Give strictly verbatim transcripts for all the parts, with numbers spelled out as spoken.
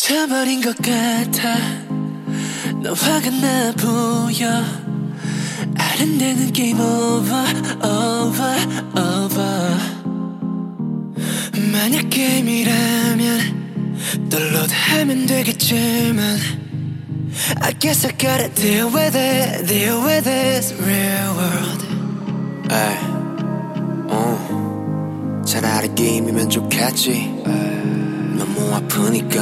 멈춰버린 것 같아. 너 화가 나 보여. 아른대는 게임 over, over, over. 만약 게임이라면 download하면 되겠지만 I guess I gotta deal with it, deal with this real world. 에이, 어, 차라리 게임이면 좋겠지. 너무 아프니까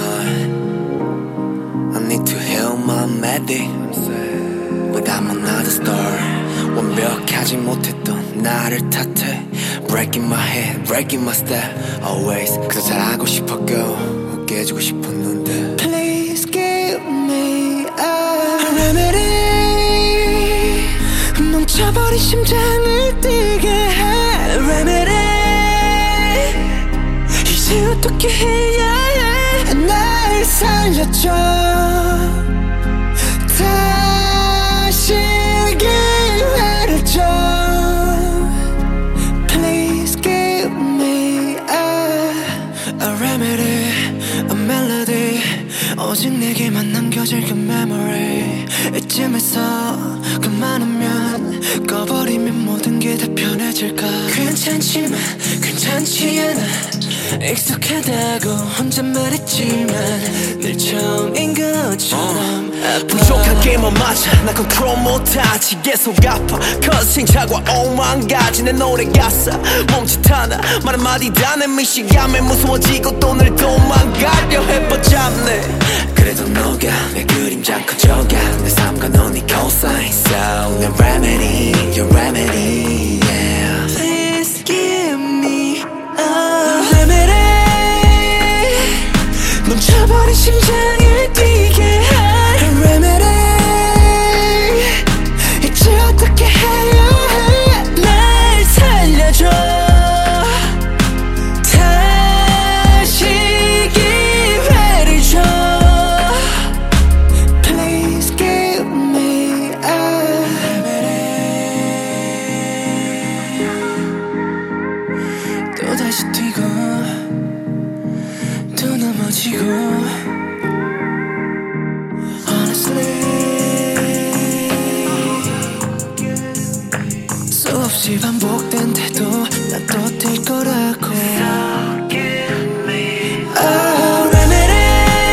I need to heal my medic. But I'm another star. 완벽하지 못했던 나를 탓해. Breaking my head, breaking my step. Always 그저 잘하고 싶었고 웃게 해주고 싶었는데 Please give me a remedy. 멈춰버린 심장을 뛰게 해 remedy. 이제 어떻게 해야 해. 날 살려줘. 다시 기회를 줘. Please give me a, a remedy, a melody. 오직 내게만 남겨질 그 memory. 이쯤에서 그만하면 꺼버리면 모든 게 다 편해질까. 괜찮지만 괜찮지 않아. 익숙하다고 혼자 말했지만 늘 처음인 것처럼 아파. 부족한 게임은 맞아. 나 컨트롤 못하지. 계속 아파. 커스팅 자과 오만 가지 내 노래 가사 멈칫 하나 말 한마디 다 내 미시감에 무서워지고 또 늘 도망가려 해뻗잡네. 그래도 너가 내 그림자 커져가. 내 삶과 넌 네 cosign. So 내 remedy, your remedy, yeah. Please give me a remedy. 멈춰버린 심장을 뛰게 할 remedy. 이제 어떻게 해야 해. 날 살려줘. 다시 기회를 줘. Please give me a remedy. 또다시 뛰고 또 넘어지고 Honestly 수없이 반복된데도 난 또 뛸 거라고. Oh, remedy.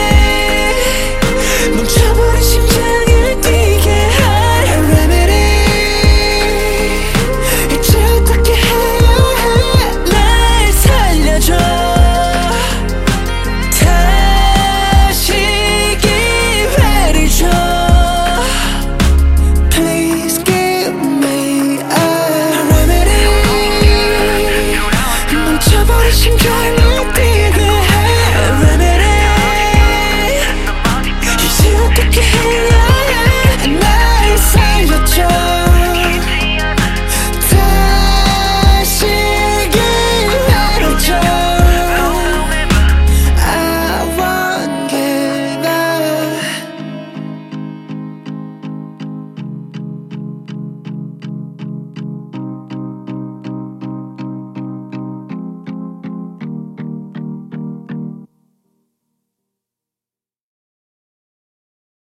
멈춰버린 심장을 뛰게 할 remedy. 이제 어떻게 해야 해. 날 살려줘. 다시 기회를 줘. Please give me a remedy. 멈춰버린 심장을